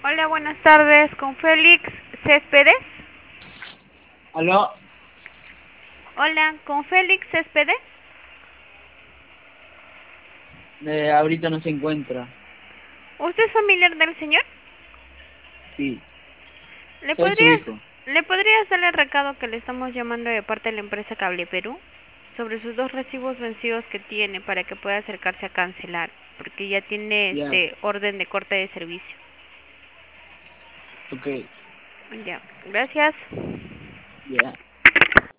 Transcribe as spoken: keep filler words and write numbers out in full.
Hola, buenas tardes, con Félix Céspedes. ¿Aló? Hola, con Félix Céspedes. Eh, ahorita no se encuentra. ¿Usted es familiar del señor? Sí, ¿Le soy su podrías, hijo. ¿Le podrías darle el recado que le estamos llamando de parte de la empresa Cable Perú sobre sus dos recibos vencidos que tiene para que pueda acercarse a cancelar? Porque ya tiene Ya, este orden de corte de servicio. ok, Ya, gracias. ya.